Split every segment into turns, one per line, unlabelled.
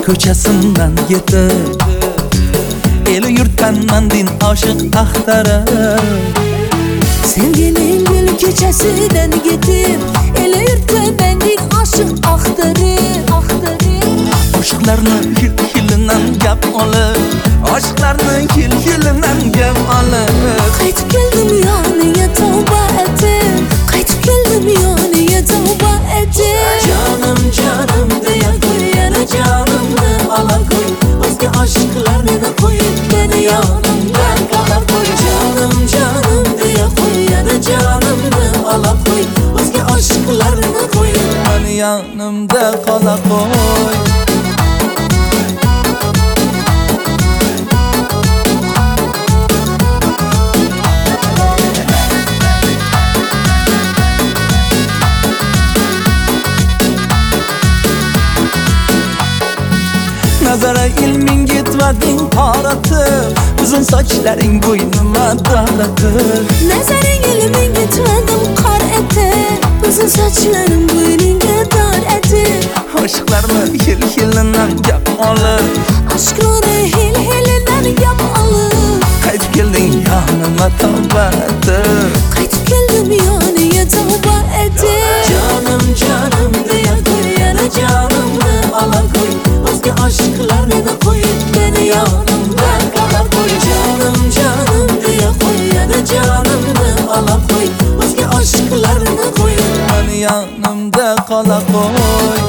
ko'chasidan yetib, eli yurtdan mandin oshiq axtarib.
Sevgining gul ko'chasidan yetib, eli yurtdan mandin oshiq axtarib.
Oshiqlarni hil-hilidan gap olib, oshiqlarni hil-hilidan gap olib.
Qaytib keldim yoniga tavba etib, qaytib keldim yoniga tavba etib.
Canım canım deya koy, yana canımni ola koy, o'zga oshiqlarni qo'yib meni yonimdan qola koy. Canım canım deya koy, yana canımni ola koy, o'zga oshiqlarni qo'yib meni yonimda qola koy. Nazara ilming yetmading qoratib, uzun sochlaring bo'ynima daratib.
Nazaring ilming yetmadim qor etib, uzun sochlarim bo'yningga dor etib.
Oshiqlarni hil-hilidan gap olib,
Aşklarni hil-hilidan gap olib.
qaytib kelding yonima tavba etib.
Qaytib keldim yoniga tavba etib.
Canım canım deya koy, yana canımni ola koy, o'zga oshiqlarni qo'yib meni yonimdan qola koy. Canım canım deya koy, yana canımni ola koy, o'zga oshiqlarni qo'yib meni yonimda qola koy.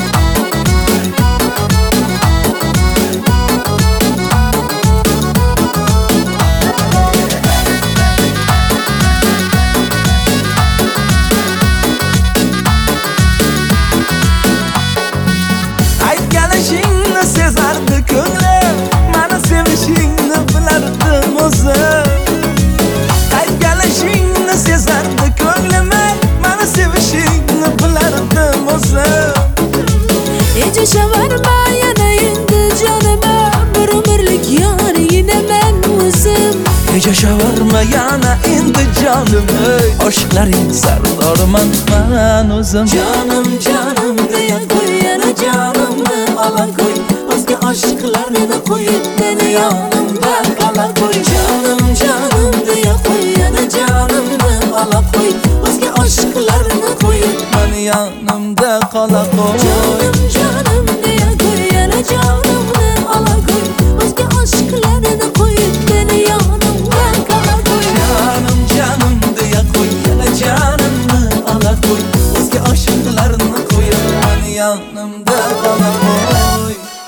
Aytganishingni sezardi ko'nglim, meni sevishingni bilardim o'zim. Aytganishingni sezardi ko'nglim, meni sevishingni bilardim o'zim.
Yashavarma yana endi jonima, bir umrlik yorigina men o'zim.
Yashavarma yana endi jonim, oshiqlaring sardoriman men o'zim. Canım canım deya koy, yana canimni ola koy, o'zga oshiqlarni qo'yib meni yonimdan qola koy. Canım canım deya koy, yana canimni ola koy, o'zga oshiqlarni qo'yib meni yonimda qola koy.
Canım canım deya koy, yana canimni ola koy, o'zga oshiqlarni qo'yib meni yonimdan qola koy.
Canım canım deya koy, yana canimni ola koy, o'zga oshiqlarni qo'yib meni yonimda qola koy.